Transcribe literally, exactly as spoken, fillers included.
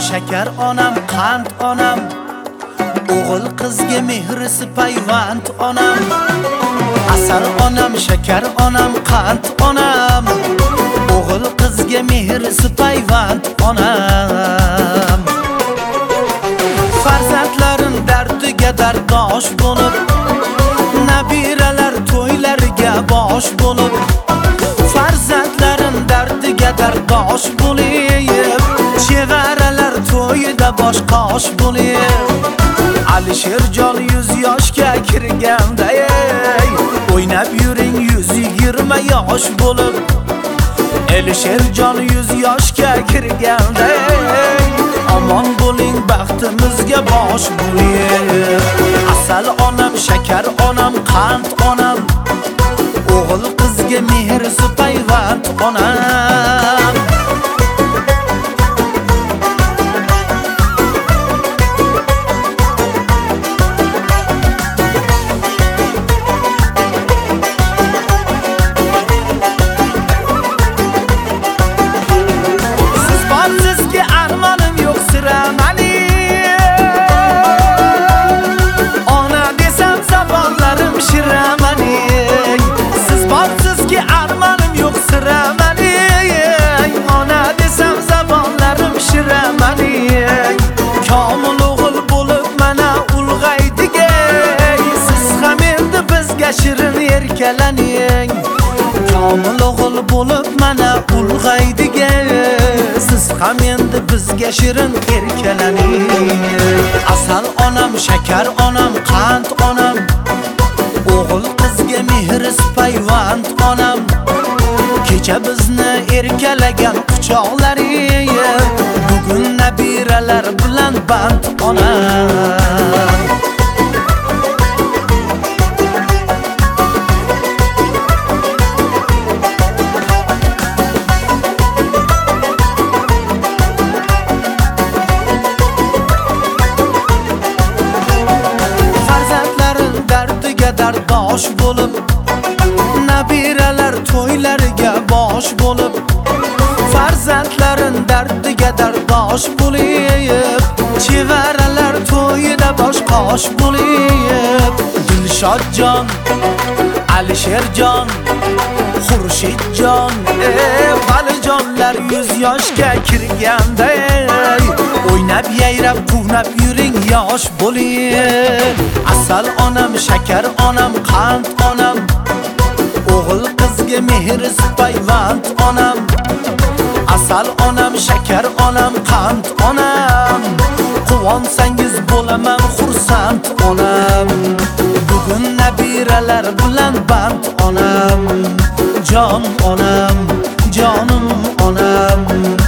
shakar onam, qand onam, o'g'il qizga mehrisi payvand onam. Asal onam, shakar onam, qand onam, o'g'il qizga mehrisi payvand onam. Farzandlarim dardiga dardosh bo'lib, nabiralar to'ylariga bosh bo'lib, farzandlarim dardiga dardosh bo'lib, chevaralar to'yida bosh qosh bo'lib. Alisherjon yuz yoshga kirganda, o'ynab yuring yuz yigirma yosh bo'lib. Alisherjon yuz yoshga kirganda, omon bo'ling baxtimizga bosh bo'ling. Asal onam, shakar onam, qand onam, o'g'il qizga mehrisi payvand onam. Shirin erkalaning, komil o'g'il bo'lib mana ulg'aydiga, siz ham endi bizga shirin erkalaning. Asal onam, shakar onam, qand onam, o'g'il qizga mehrisiz payvand onam. Kecha bizni erkalagan quchoqlaring, bugun nabiralar bilan band onam. Dardosh bo'lib, nabiralar to'ylariga bosh bo'lib, farzandlarim dardiga dardosh bo'lib, chevaralar to'yida bosh qosh bo'lib. Dilshodjon, Alisherjon, Xurshidjon, valijonlar yuz yoshga kirganda, o'ynab yayrab quvnab yuring yosh bo'ling. Asal onam, shakar onam, qand onam, o'g'il qizga mehrisiz payvand onam. Asal onam, shakar onam, qand onam, quvonsangiz bo'laman xursand onam. Bugun nabiralar bilan band onam. Jon onam, jonim onam.